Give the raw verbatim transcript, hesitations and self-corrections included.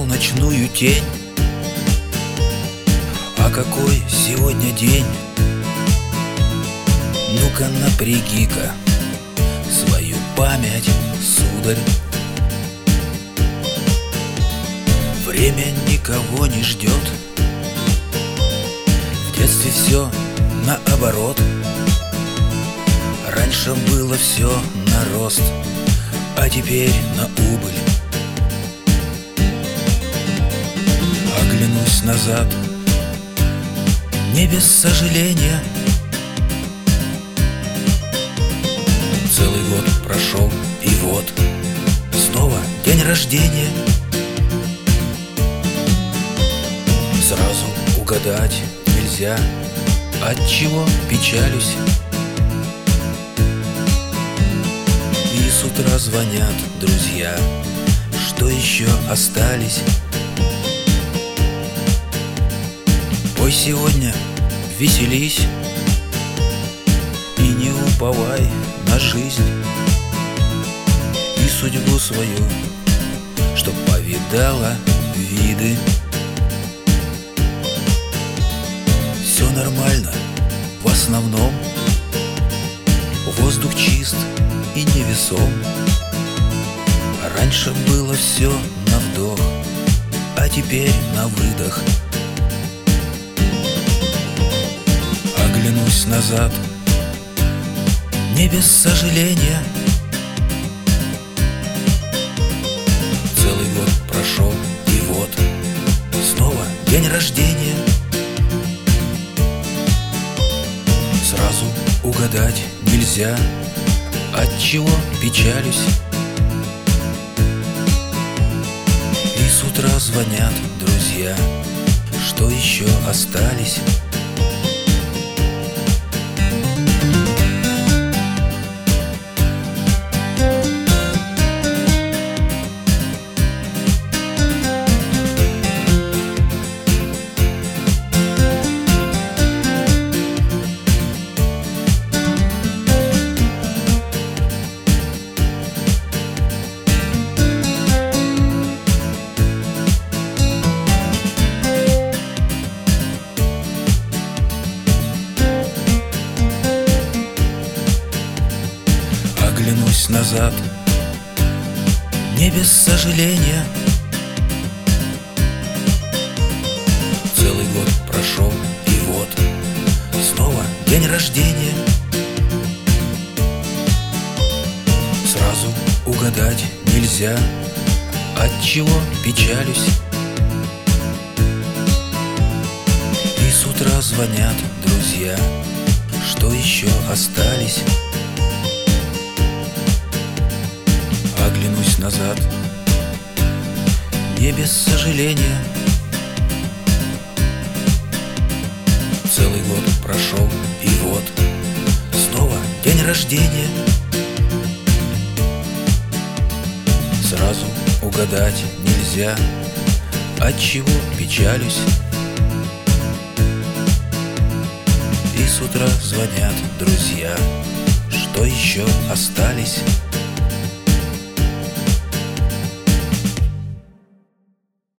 взял ночную тень. А какой сегодня день? Ну-ка напряги-ка свою память, сударь. Время никого не ждет. В детстве все наоборот. Раньше было все на рост, а теперь на убыль. Оглянусь назад, не без сожаления. Целый год прошел, и вот снова день рождения. Сразу угадать нельзя, отчего печалюсь. И с утра звонят друзья, что еще остались. Пой сегодня, веселись и не уповай на жизнь и судьбу свою, чтоб повидала виды. Все нормально, в основном. Воздух чист и невесом. Раньше было все на вдох, а теперь на выдох. Оглянусь назад, не без сожаления. Целый год прошел, и вот снова день рождения. Сразу угадать нельзя, отчего печалюсь. И с утра звонят друзья, что еще остались. Оглянусь назад, не без сожаления. Целый год прошел, и вот снова день рождения. Сразу угадать нельзя, отчего печалюсь. И с утра звонят друзья, что еще остались. Оглянусь назад, не без сожаления. Целый год прошел, и вот снова день рождения. Сразу угадать нельзя, отчего печалюсь. И с утра звонят друзья, что еще остались.